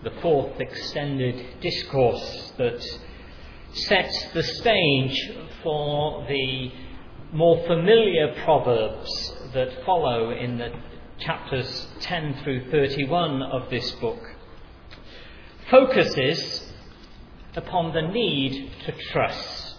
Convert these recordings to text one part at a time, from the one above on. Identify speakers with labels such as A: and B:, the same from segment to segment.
A: the fourth extended discourse that sets the stage for the more familiar proverbs that follow in the chapters 10 through 31 of this book, focuses upon the need to trust.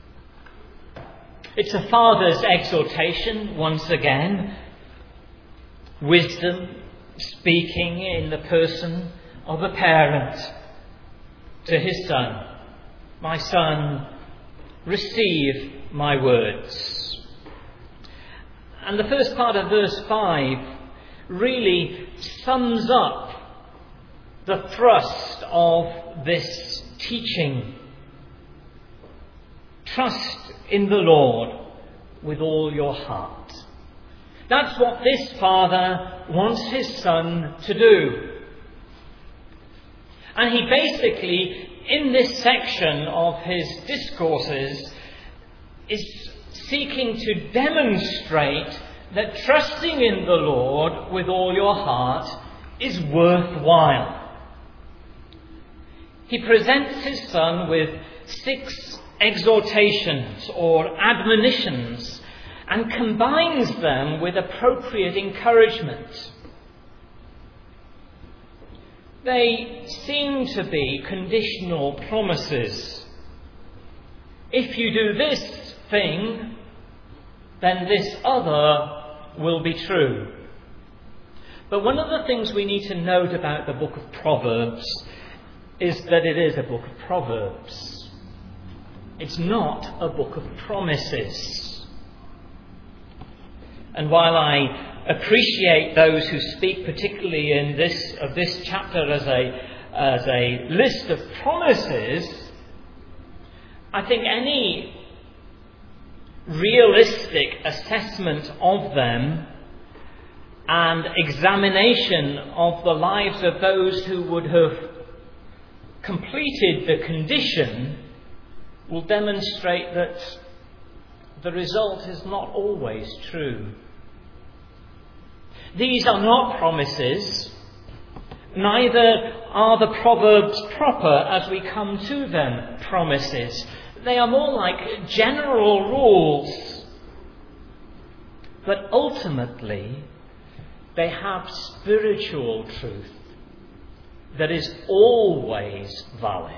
A: It's a father's exhortation once again, wisdom speaking in the person of a parent to his son. My son, receive my words. And the first part of verse 5 really sums up the thrust of this teaching. Trust in the Lord with all your heart. That's what this father wants his son to do. And he basically, in this section of his discourses, is seeking to demonstrate that trusting in the Lord with all your heart is worthwhile. He presents his son with 6 exhortations or admonitions and combines them with appropriate encouragement. They seem to be conditional promises. If you do this thing, then this other will be true. But one of the things we need to note about the book of Proverbs is that it is a book of Proverbs. It's not a book of promises. And while I appreciate those who speak particularly in this chapter as a list of promises, I think any realistic assessment of them and examination of the lives of those who would have completed the condition will demonstrate that the result is not always true. These are not promises, neither are the Proverbs proper as we come to them promises. They are more like general rules. But ultimately, they have spiritual truth that is always valid.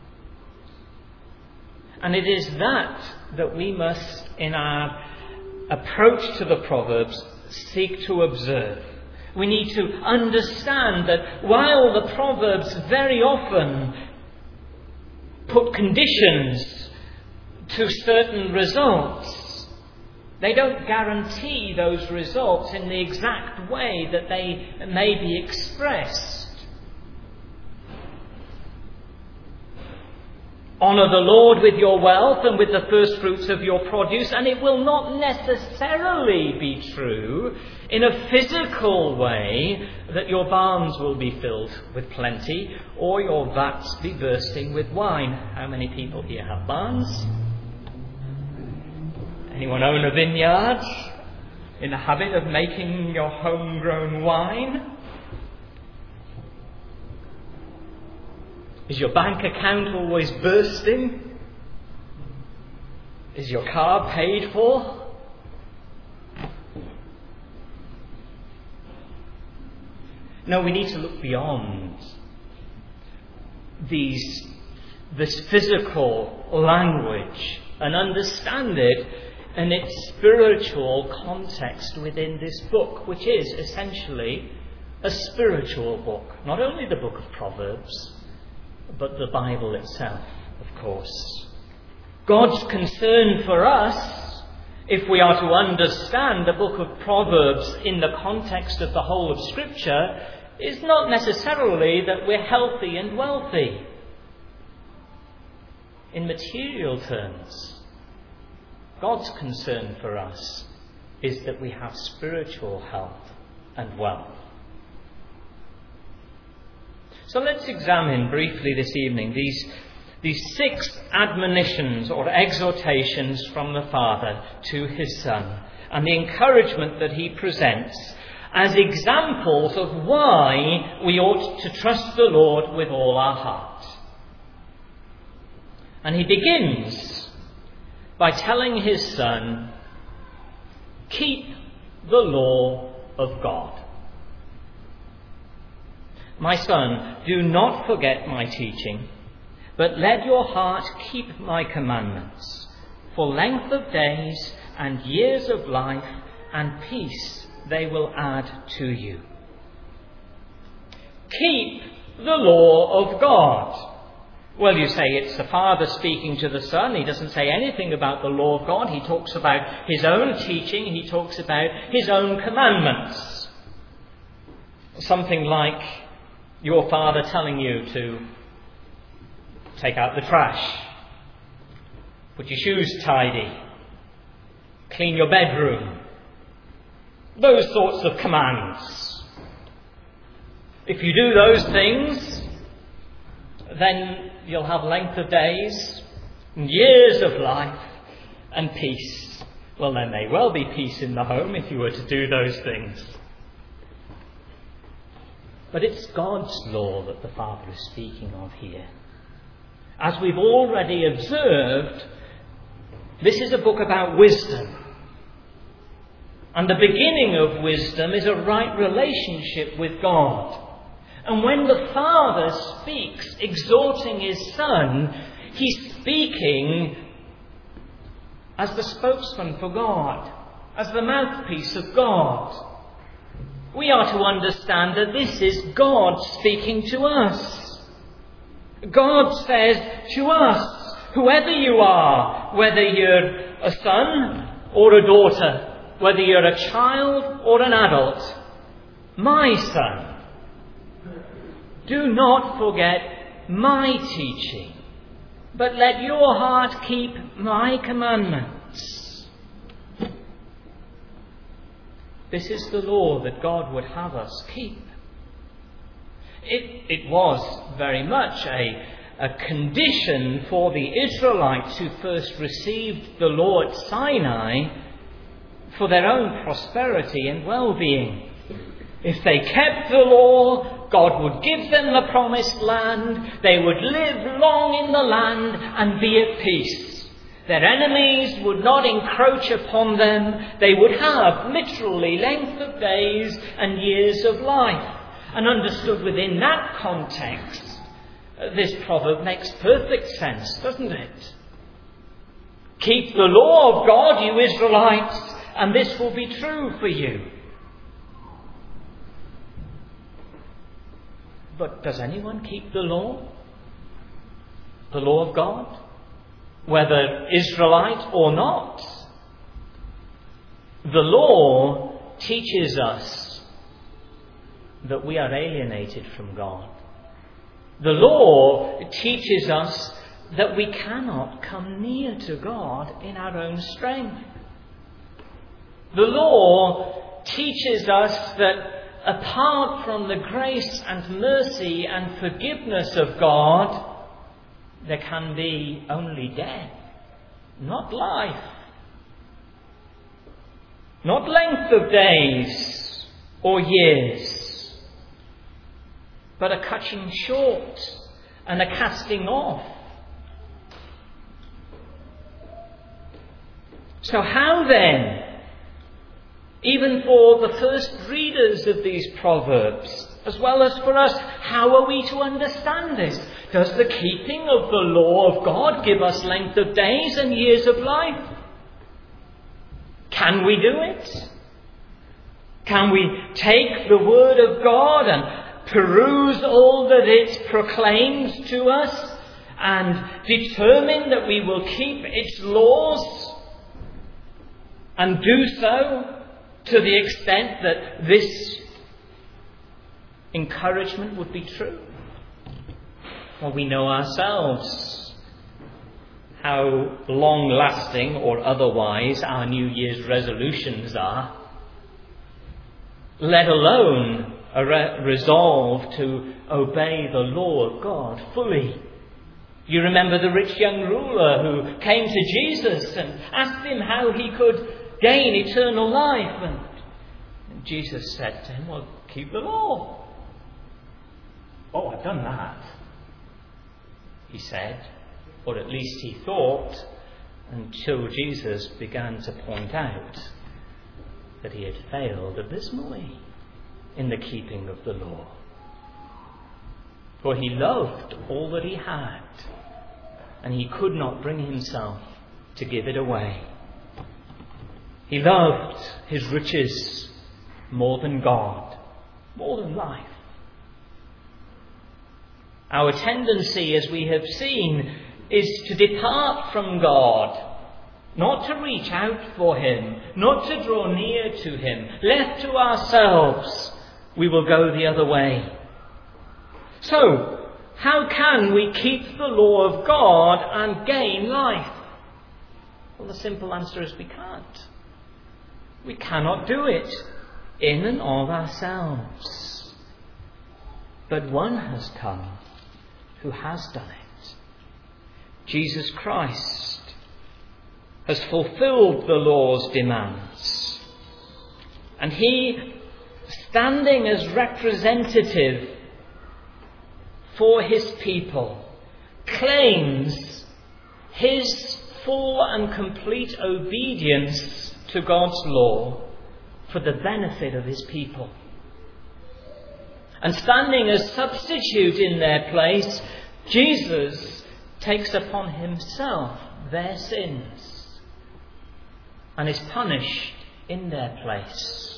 A: And it is that we must, in our approach to the Proverbs, seek to observe. We need to understand that while the Proverbs very often put conditions to certain results, they don't guarantee those results in the exact way that they may be expressed. Honour the Lord with your wealth and with the first fruits of your produce, and it will not necessarily be true in a physical way that your barns will be filled with plenty or your vats be bursting with wine. How many people here have barns? Anyone own a vineyard? In the habit of making your homegrown wine? Is your bank account always bursting? Is your car paid for? No, we need to look beyond this physical language and understand it in its spiritual context within this book, which is essentially a spiritual book. Not only the book of Proverbs, but the Bible itself, of course. God's concern for us, if we are to understand the book of Proverbs in the context of the whole of Scripture, is not necessarily that we're healthy and wealthy. In material terms, God's concern for us is that we have spiritual health and wealth. So let's examine briefly this evening these 6 admonitions or exhortations from the Father to his Son and the encouragement that he presents as examples of why we ought to trust the Lord with all our heart. And he begins by telling his son, keep the law of God. My son, do not forget my teaching, but let your heart keep my commandments, for length of days and years of life and peace they will add to you. Keep the law of God. Well, you say it's the Father speaking to the Son. He doesn't say anything about the law of God. He talks about his own teaching. He talks about his own commandments. Something like your father telling you to take out the trash, put your shoes tidy, clean your bedroom. Those sorts of commands. If you do those things, then you'll have length of days, and years of life, and peace. Well, there may well be peace in the home if you were to do those things. But it's God's law that the Father is speaking of here. As we've already observed, this is a book about wisdom. And the beginning of wisdom is a right relationship with God. And when the Father speaks, exhorting his Son, he's speaking as the spokesman for God, as the mouthpiece of God. We are to understand that this is God speaking to us. God says to us, whoever you are, whether you're a son or a daughter, whether you're a child or an adult, my son, do not forget my teaching, but let your heart keep my commandments. This is the law that God would have us keep. It was very much a condition for the Israelites who first received the law at Sinai for their own prosperity and well-being. If they kept the law, God would give them the promised land. They would live long in the land and be at peace. Their enemies would not encroach upon them. They would have literally length of days and years of life. And understood within that context, this proverb makes perfect sense, doesn't it? Keep the law of God, you Israelites, and this will be true for you. But does anyone keep the law? The law of God? Whether Israelite or not? The law teaches us that we are alienated from God. The law teaches us that we cannot come near to God in our own strength. The law teaches us that apart from the grace and mercy and forgiveness of God, there can be only death, not life, not length of days or years, but a cutting short and a casting off. So how then, even for the first readers of these proverbs, as well as for us, how are we to understand this? Does the keeping of the law of God give us length of days and years of life? Can we do it? Can we take the word of God and peruse all that it proclaims to us and determine that we will keep its laws and do so to the extent that this encouragement would be true? Well, we know ourselves how long-lasting or otherwise our New Year's resolutions are, let alone a resolve to obey the law of God fully. You remember the rich young ruler who came to Jesus and asked him how he could gain eternal life. And Jesus said to him, well, keep the law. Oh, I've done that, he said, or at least he thought, until Jesus began to point out that he had failed abysmally in the keeping of the law. For he loved all that he had, and he could not bring himself to give it away. He loved his riches more than God, more than life. Our tendency, as we have seen, is to depart from God, not to reach out for him, not to draw near to him. Left to ourselves, we will go the other way. So, how can we keep the law of God and gain life? Well, the simple answer is we can't. We cannot do it in and of ourselves. But one has come who has done it. Jesus Christ has fulfilled the law's demands. And he, standing as representative for his people, claims his full and complete obedience to God's law for the benefit of his people. And standing as substitute in their place, Jesus takes upon himself their sins and is punished in their place.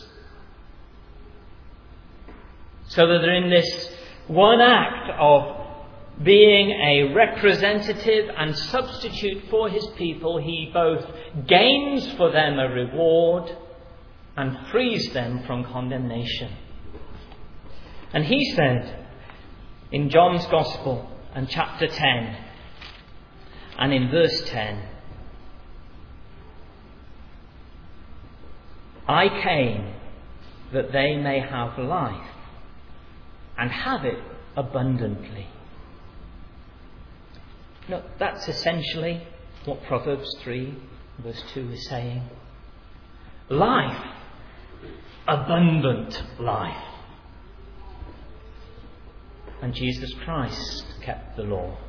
A: So that in this one act of being a representative and substitute for his people, he both gains for them a reward and frees them from condemnation. And he said in John's Gospel and chapter 10 and in verse 10, I came that they may have life and have it abundantly. No, that's essentially what Proverbs 3 verse 2 is saying. Life, abundant life. And Jesus Christ kept the law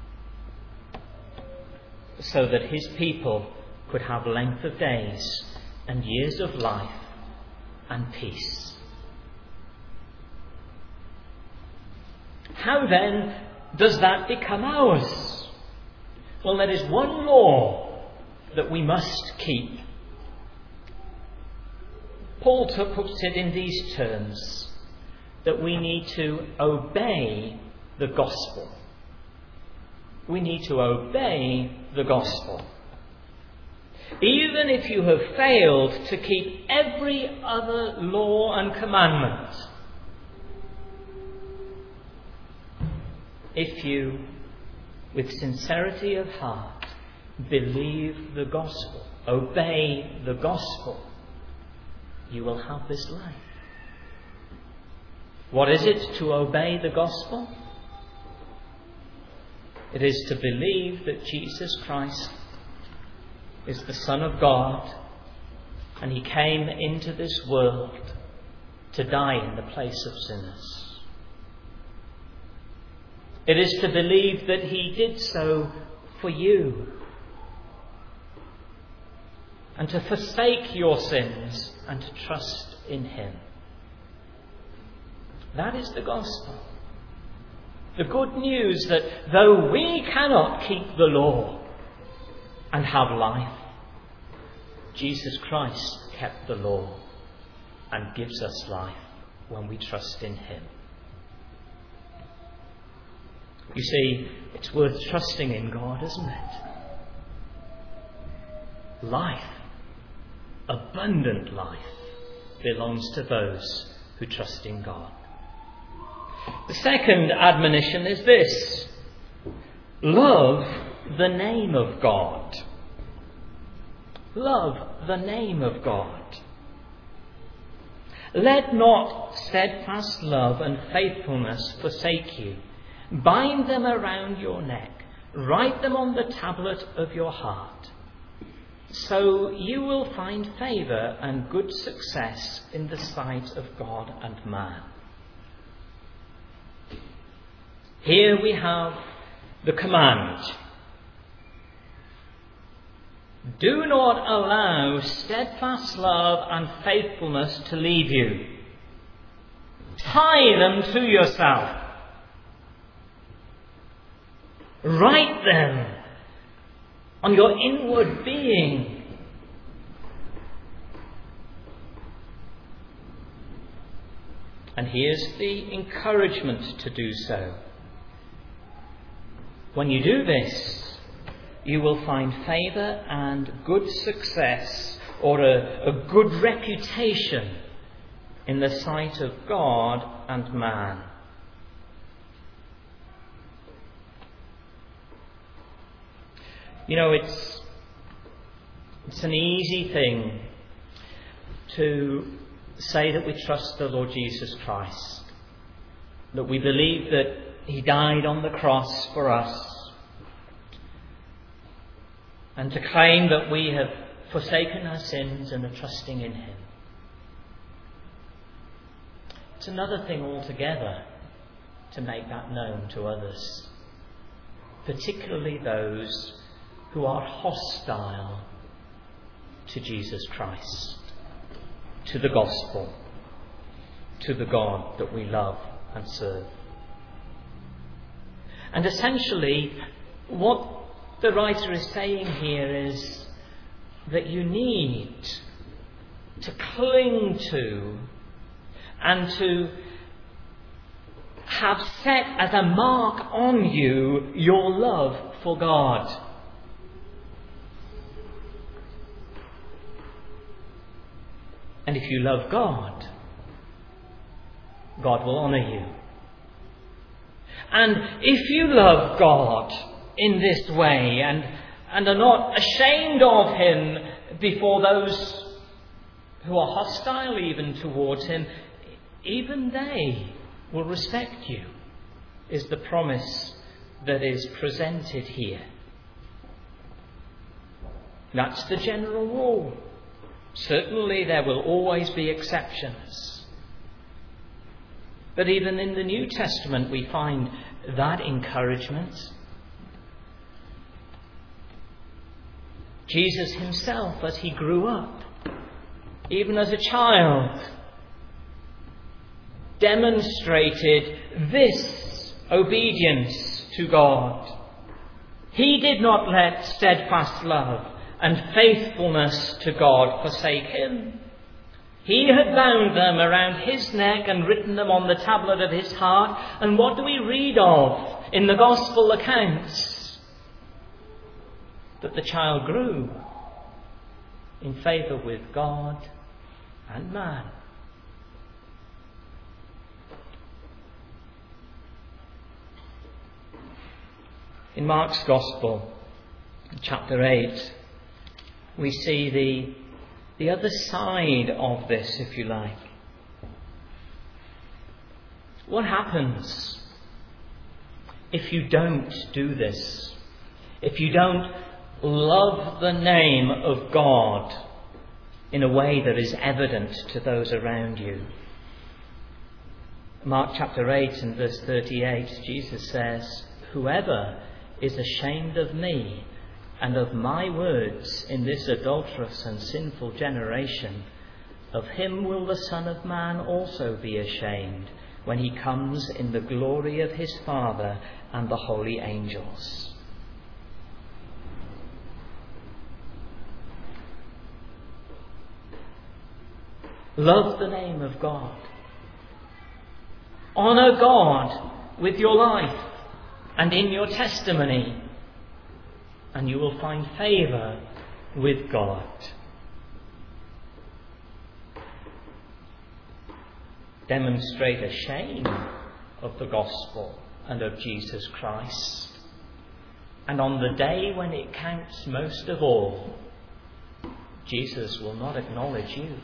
A: so that his people could have length of days and years of life and peace. How then does that become ours? Well, there is one law that we must keep. Paul puts it in these terms, that we need to obey the gospel. We need to obey the gospel. Even if you have failed to keep every other law and commandment, if you, with sincerity of heart, believe the gospel, obey the gospel, you will have this life. What is it to obey the gospel? It is to believe that Jesus Christ is the Son of God and he came into this world to die in the place of sinners. It is to believe that he did so for you and to forsake your sins and to trust in him. That is the gospel. The good news that though we cannot keep the law and have life, Jesus Christ kept the law and gives us life when we trust in him. You see, it's worth trusting in God, isn't it? Life, abundant life, belongs to those who trust in God. The second admonition is this: love the name of God. Love the name of God. Let not steadfast love and faithfulness forsake you. Bind them around your neck. Write them on the tablet of your heart. so you will find favour and good success in the sight of God and man. Here we have the command. Do not allow steadfast love and faithfulness to leave you. Tie them to yourself. Write them on your inward being. And here's the encouragement to do so. When you do this, you will find favour and good success, or a good reputation in the sight of God and man. You know, it's an easy thing to say that we trust the Lord Jesus Christ, that we believe that He died on the cross for us, and to claim that we have forsaken our sins and are trusting in Him. It's another thing altogether to make that known to others, particularly those who are hostile to Jesus Christ, to the gospel, to the God that we love and serve. And essentially, what the writer is saying here is that you need to cling to and to have set as a mark on you your love for God. And if you love God, God will honour you. And if you love God in this way and are not ashamed of Him before those who are hostile even towards Him, even they will respect you, is the promise that is presented here. That's the general rule. Certainly there will always be exceptions. But even in the New Testament we find that encouragement. Jesus Himself, as He grew up, even as a child, demonstrated this obedience to God. He did not let steadfast love and faithfulness to God forsake Him. He had bound them around His neck and written them on the tablet of His heart. And what do we read of in the Gospel accounts? That the child grew in favour with God and man. In Mark's Gospel, chapter 8, we see the other side of this, if you like. What happens if you don't do this? If you don't love the name of God in a way that is evident to those around you? Mark chapter 8 and verse 38, Jesus says, "Whoever is ashamed of me and of my words in this adulterous and sinful generation, of him will the Son of Man also be ashamed when He comes in the glory of His Father and the holy angels." Love the name of God. Honour God with your life and in your testimony, and you will find favour with God. Demonstrate a shame of the gospel and of Jesus Christ, and on the day when it counts most of all, Jesus will not acknowledge you.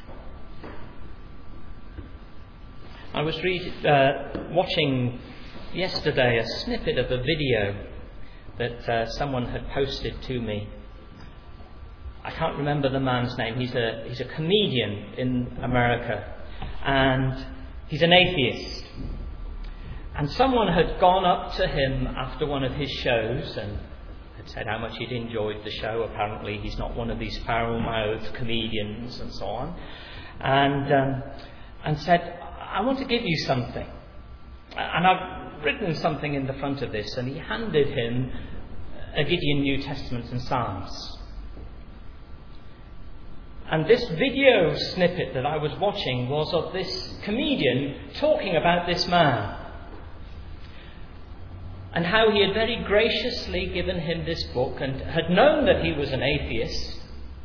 A: I was watching yesterday a snippet of a video that someone had posted to me. I can't remember the man's name. He's a comedian in America, and he's an atheist. And someone had gone up to him after one of his shows and had said how much he'd enjoyed the show. Apparently he's not one of these foul-mouthed comedians and so on. And said, I want to give you something. And I've written something in the front of this. And he handed him a Gideon New Testament and Psalms. And this video snippet that I was watching was of this comedian talking about this man, and how he had very graciously given him this book and had known that he was an atheist.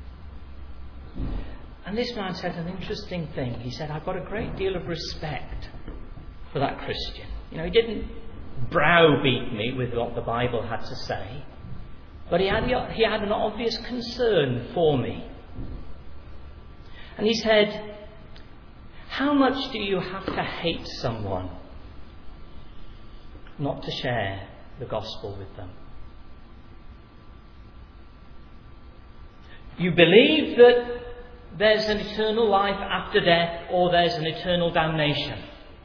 A: And this man said an interesting thing. He said, I've got a great deal of respect for that Christian. You know, he didn't browbeat me with what the Bible had to say, but he had an obvious concern for me. And he said, how much do you have to hate someone not to share the gospel with them? You believe that there's an eternal life after death, or there's an eternal damnation.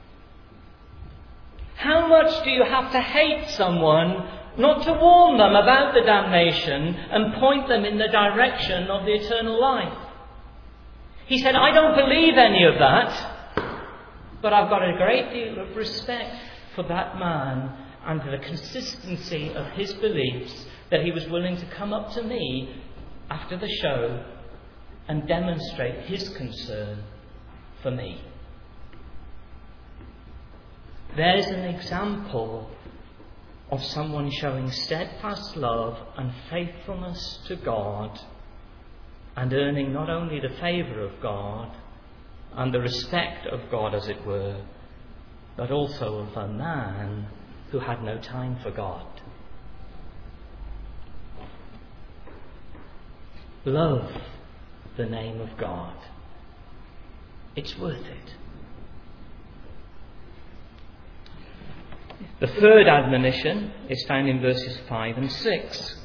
A: How much do you have to hate someone not to warn them about the damnation and point them in the direction of the eternal life? He said, I don't believe any of that, but I've got a great deal of respect for that man and for the consistency of his beliefs, that he was willing to come up to me after the show and demonstrate his concern for me. There's an example of someone showing steadfast love and faithfulness to God, and earning not only the favour of God and the respect of God, as it were, but also of a man who had no time for God. Love the name of God. It's worth it. The third admonition is found in verses 5 and 6.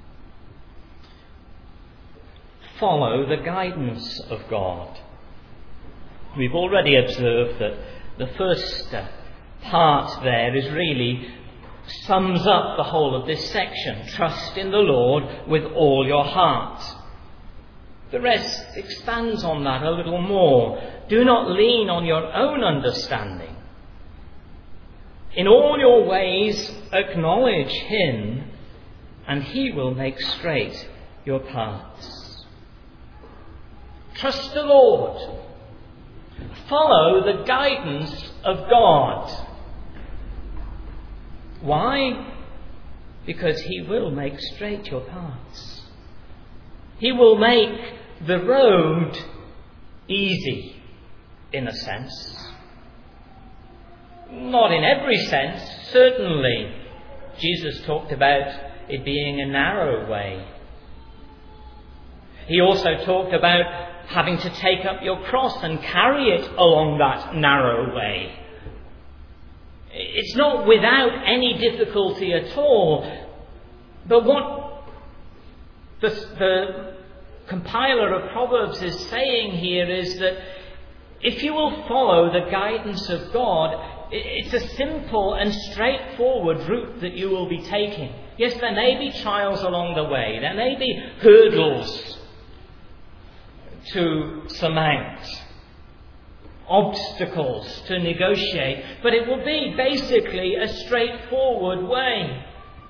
A: Follow the guidance of God. We've already observed that the first part there is really sums up the whole of this section. Trust in the Lord with all your heart. The rest expands on that a little more. Do not lean on your own understanding. In all your ways acknowledge him, and he will make straight your paths. Trust the Lord. Follow the guidance of God. Why? Because he will make straight your paths. He will make the road easy, in a sense. Not in every sense, certainly. Jesus talked about it being a narrow way. He also talked about having to take up your cross and carry it along that narrow way. It's not without any difficulty at all. But what the compiler of Proverbs is saying here is that if you will follow the guidance of God, it's a simple and straightforward route that you will be taking. Yes, there may be trials along the way. There may be hurdles to surmount, obstacles to negotiate, but it will be basically a straightforward way.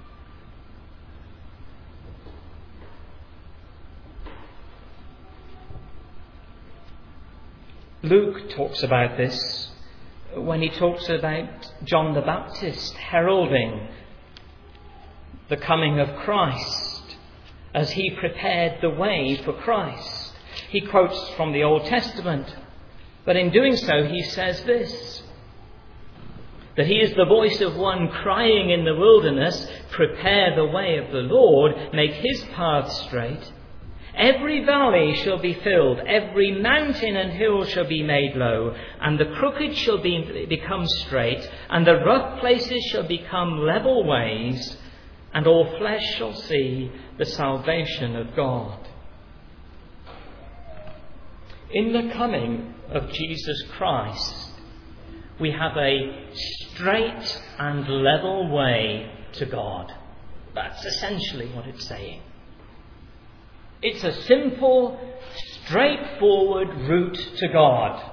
A: Luke talks about this when he talks about John the Baptist heralding the coming of Christ as he prepared the way for Christ. He quotes from the Old Testament, but in doing so he says this, that he is the voice of one crying in the wilderness, prepare the way of the Lord, make his path straight. Every valley shall be filled, every mountain and hill shall be made low, and the crooked shall become straight, and the rough places shall become level ways, and all flesh shall see the salvation of God. In the coming of Jesus Christ, we have a straight and level way to God. That's essentially what it's saying. It's a simple, straightforward route to God.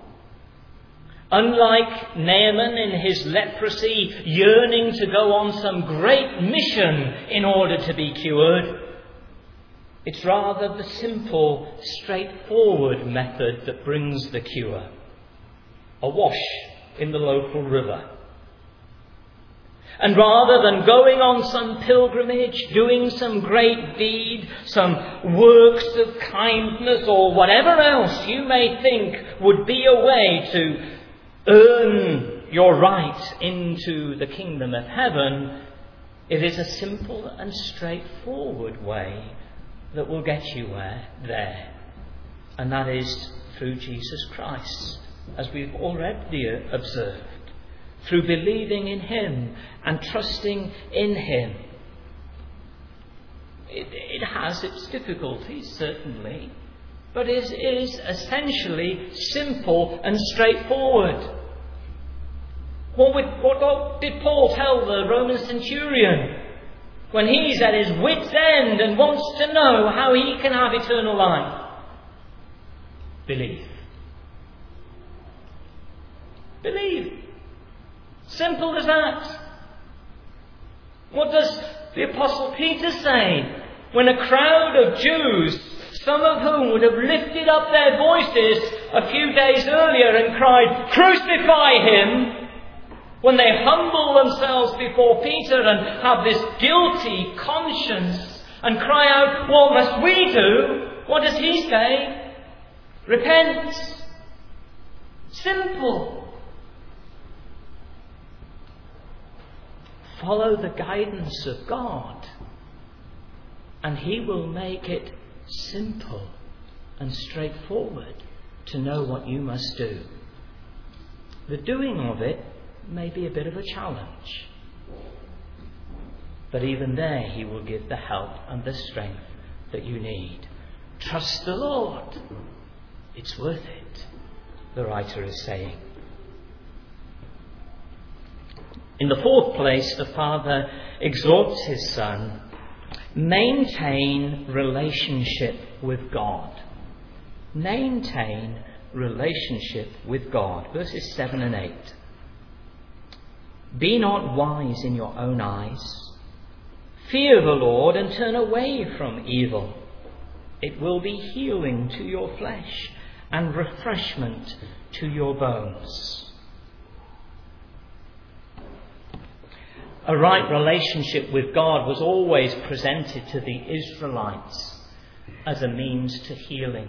A: Unlike Naaman in his leprosy, yearning to go on some great mission in order to be cured, it's rather the simple, straightforward method that brings the cure. A wash in the local river. And rather than going on some pilgrimage, doing some great deed, some works of kindness or whatever else you may think would be a way to earn your right into the kingdom of heaven, it is a simple and straightforward way that will get you there. And that is through Jesus Christ, as we've already observed. Through believing in Him and trusting in Him. It has its difficulties, certainly, but it is essentially simple and straightforward. What did Paul tell the Roman centurion when he's at his wit's end and wants to know how he can have eternal life? Believe. Believe. Simple as that. What does the Apostle Peter say when a crowd of Jews, some of whom would have lifted up their voices a few days earlier and cried, "Crucify him," when they humble themselves before Peter and have this guilty conscience and cry out, "What must we do?" What does he say? Repent. Simple. Follow the guidance of God, and He will make it simple and straightforward to know what you must do. The doing of it may be a bit of a challenge, but even there He will give the help and the strength that you need. Trust the Lord. It's worth it, the writer is saying. In the fourth place, the Father exhorts His Son, maintain relationship with God. Maintain relationship with God. Verses 7 and 8. Be not wise in your own eyes. Fear the Lord and turn away from evil. It will be healing to your flesh and refreshment to your bones. A right relationship with God was always presented to the Israelites as a means to healing.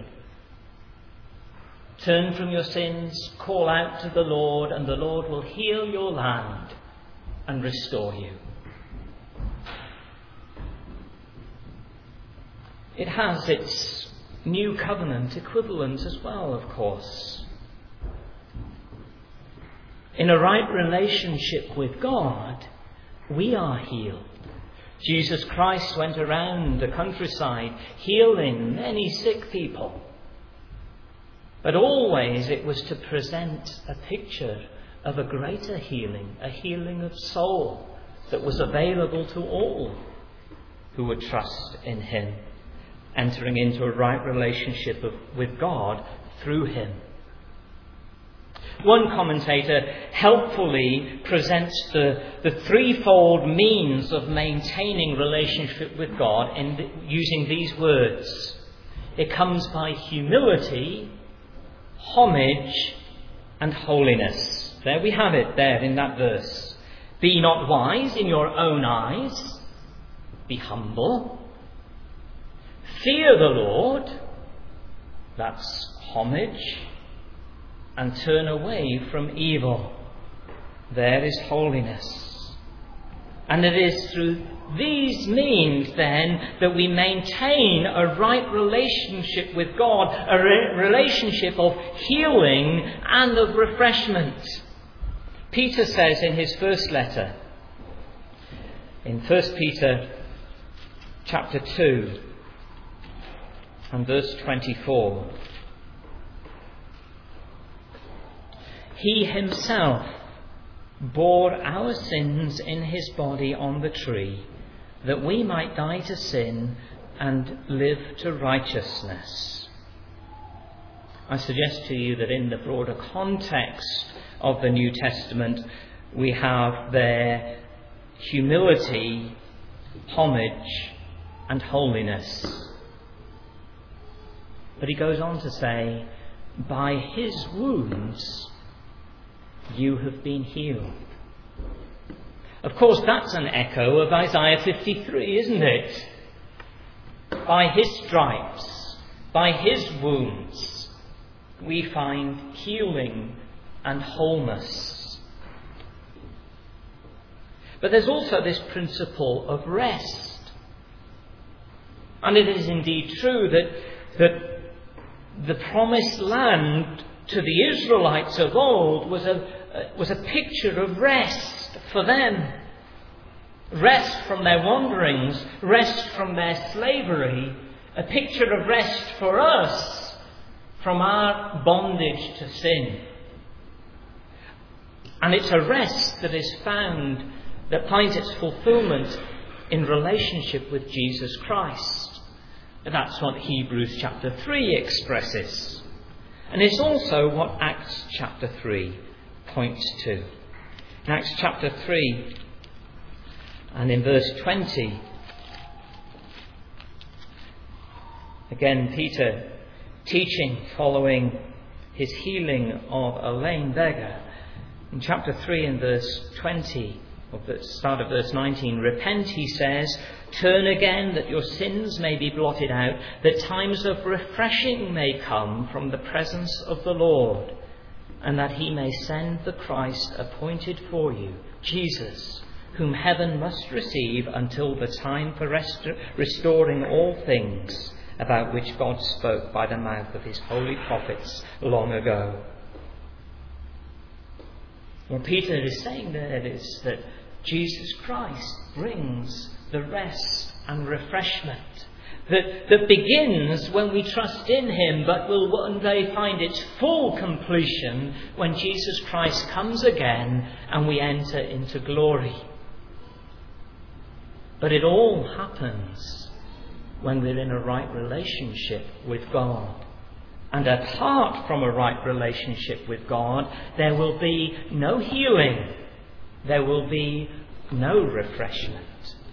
A: Turn from your sins, call out to the Lord, and the Lord will heal your land and restore you. It has its new covenant equivalent as well, of course. In a right relationship with God, we are healed. Jesus Christ went around the countryside healing many sick people. But always it was to present a picture of a greater healing, a healing of soul that was available to all who would trust in Him, entering into a right relationship with God through Him. One commentator helpfully presents the threefold means of maintaining relationship with God using these words. It comes by humility, homage, and holiness. There we have it, there in that verse. Be not wise in your own eyes. Be humble. Fear the Lord. That's homage. And turn away from evil. There is holiness. And it is through these means, then, that we maintain a right relationship with God, a relationship of healing and of refreshment. Peter says in his first letter, in 1 Peter chapter 2 and verse 24, He himself bore our sins in his body on the tree, that we might die to sin and live to righteousness. I suggest to you that in the broader context of the New Testament, we have there humility, homage, and holiness. But he goes on to say, by his wounds you have been healed. Of course, that's an echo of Isaiah 53, isn't it? By his stripes, by his wounds, we find healing and wholeness. But there's also this principle of rest. And it is indeed true that the promised land to the Israelites of old was a picture of rest for them. Rest from their wanderings, rest from their slavery, a picture of rest for us from our bondage to sin. And it's a rest that is found, that finds its fulfillment in relationship with Jesus Christ. That's what Hebrews chapter 3 expresses. And it's also what Acts chapter 3 points to. In Acts chapter 3 and in verse 20, again Peter teaching following his healing of a lame beggar. In chapter 3 and verse 20, or the start of verse 19, repent, he says, turn again that your sins may be blotted out, that times of refreshing may come from the presence of the Lord, and that he may send the Christ appointed for you, Jesus, whom heaven must receive until the time for restoring all things, about which God spoke by the mouth of his holy prophets long ago. What Peter is saying there is that Jesus Christ brings the rest and refreshment that begins when we trust in him, but will one day find its full completion when Jesus Christ comes again and we enter into glory. But it all happens when we're in a right relationship with God. And apart from a right relationship with God, there will be no healing. There will be no refreshment.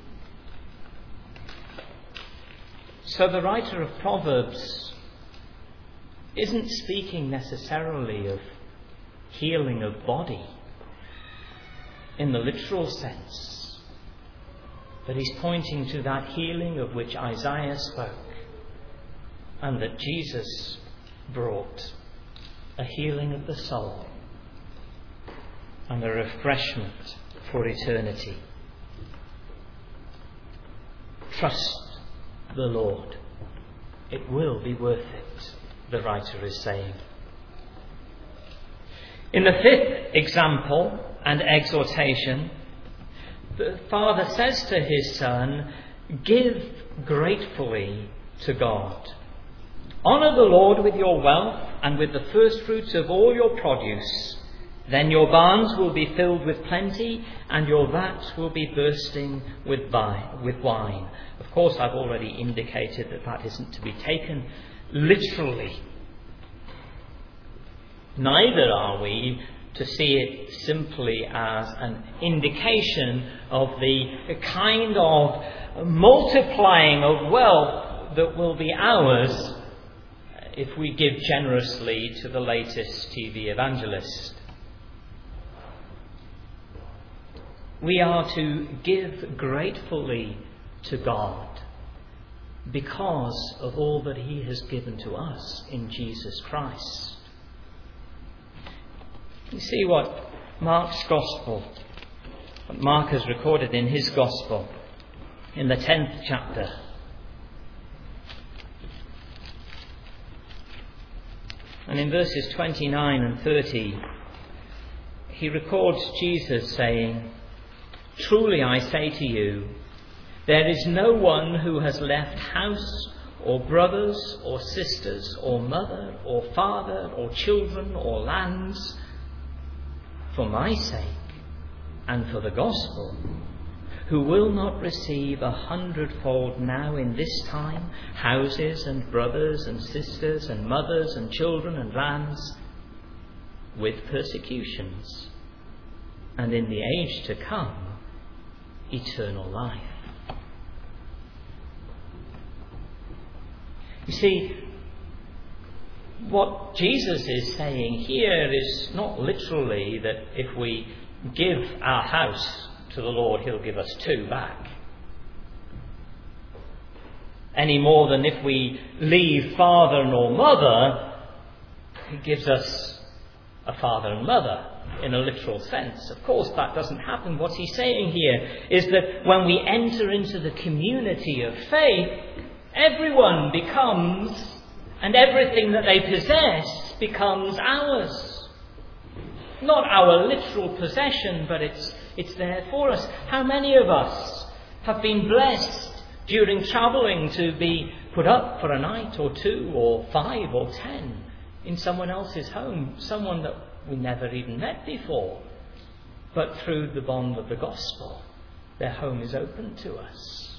A: So the writer of Proverbs isn't speaking necessarily of healing of body in the literal sense, but he's pointing to that healing of which Isaiah spoke and that Jesus brought, a healing of the soul and a refreshment for eternity. Trust the Lord. It will be worth it, the writer is saying. In the fifth example and exhortation, the father says to his son, give gratefully to God. Honour the Lord with your wealth and with the first fruits of all your produce. Then your barns will be filled with plenty, and your vats will be bursting with wine. Of course, I've already indicated that isn't to be taken literally. Neither are we to see it simply as an indication of the kind of multiplying of wealth that will be ours if we give generously to the latest TV evangelist. We are to give gratefully to God because of all that he has given to us in Jesus Christ. You see what Mark's Gospel, what Mark has recorded in his Gospel in the 10th chapter. And in verses 29 and 30, he records Jesus saying, "Truly I say to you, there is no one who has left house or brothers or sisters or mother or father or children or lands for my sake and for the gospel, who will not receive 100-fold now in this time, houses and brothers and sisters and mothers and children and lands, with persecutions, and in the age to come, eternal life." You see, what Jesus is saying here is not literally that if we give our house to the Lord, he'll give us 2 back. Any more than if we leave father nor mother, he gives us a father and mother in a literal sense. Of course, that doesn't happen. What he's saying here is that when we enter into the community of faith, everyone becomes, and everything that they possess becomes ours. Not our literal possession, but it's there for us. How many of us have been blessed during travelling to be put up for a night or 2 or 5 or 10 in someone else's home, someone that we never even met before, but through the bond of the gospel, their home is open to us?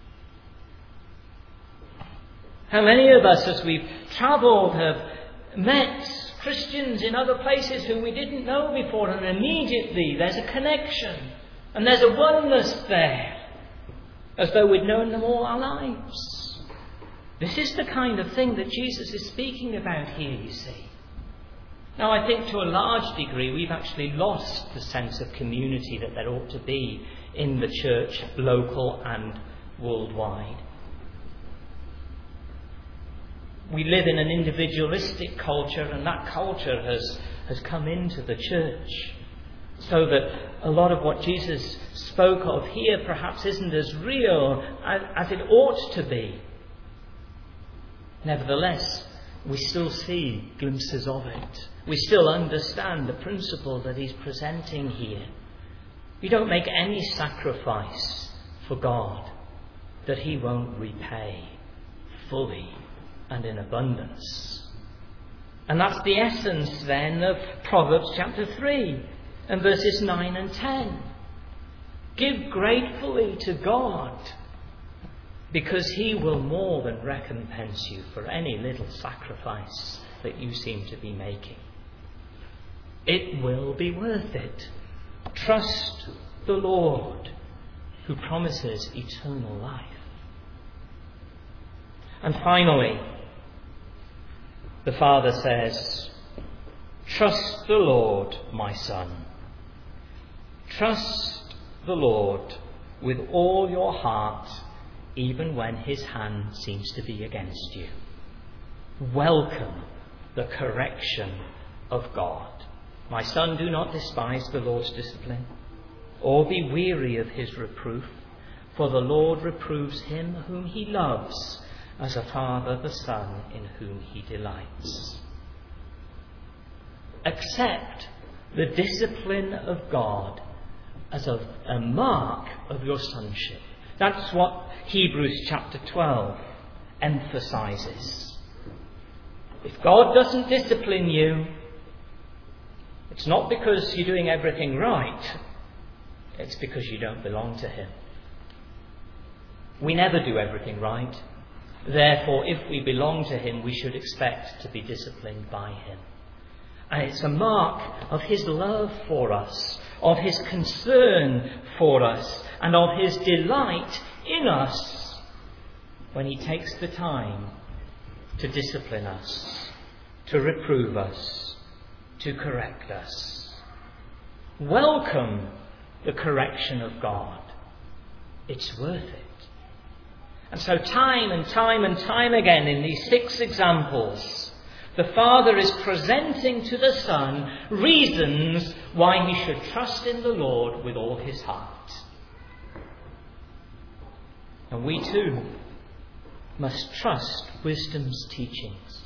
A: How many of us, as we've travelled, have met Christians in other places whom we didn't know before, and immediately there's a connection and there's a oneness there, as though we'd known them all our lives? This is the kind of thing that Jesus is speaking about here, you see. Now, I think to a large degree we've actually lost the sense of community that there ought to be in the church, local and worldwide. We live in an individualistic culture, and that culture has come into the church, so that a lot of what Jesus spoke of here perhaps isn't as real as it ought to be. Nevertheless, we still see glimpses of it. We still understand the principle that he's presenting here. We don't make any sacrifice for God that he won't repay fully and in abundance. And that's the essence then of Proverbs chapter 3 and verses 9 and 10. Give gratefully to God, because he will more than recompense you for any little sacrifice that you seem to be making. It will be worth it. Trust the Lord, who promises eternal life. And finally, the Father says, "Trust the Lord, my son. Trust the Lord with all your heart, even when his hand seems to be against you." Welcome the correction of God. "My son, do not despise the Lord's discipline, or be weary of his reproof, for the Lord reproves him whom he loves, as a father the son in whom he delights." Accept the discipline of God as a mark of your sonship. That's what Hebrews chapter 12 emphasizes. If God doesn't discipline you, it's not because you're doing everything right. It's because you don't belong to him. We never do everything right. Therefore, if we belong to him, we should expect to be disciplined by him. And it's a mark of his love for us, of his concern for us, and of his delight in us when he takes the time to discipline us, to reprove us, to correct us. Welcome the correction of God. It's worth it. And so time and time and time again in these 6 examples, The Father is presenting to the Son reasons why he should trust in the Lord with all his heart. And we too must trust wisdom's teachings.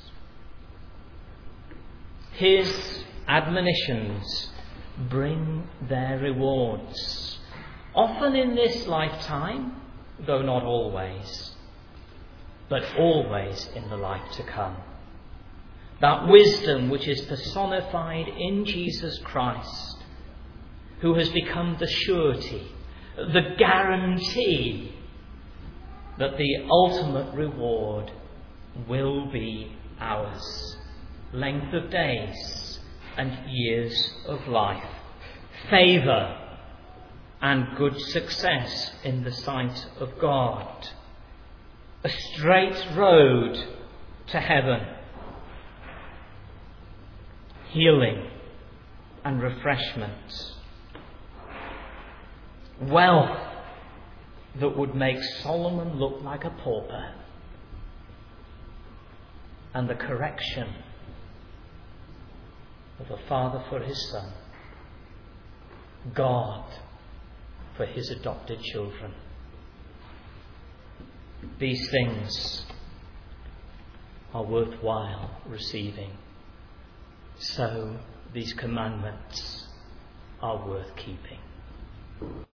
A: His admonitions bring their rewards, often in this lifetime, though not always, but always in the life to come. That wisdom which is personified in Jesus Christ, who has become the surety, the guarantee that the ultimate reward will be ours. Length of days and years of life, favour and good success in the sight of God, a straight road to heaven, healing and refreshment, wealth that would make Solomon look like a pauper, and the correction of a father for his son, God for his adopted children. These things are worthwhile receiving. So these commandments are worth keeping.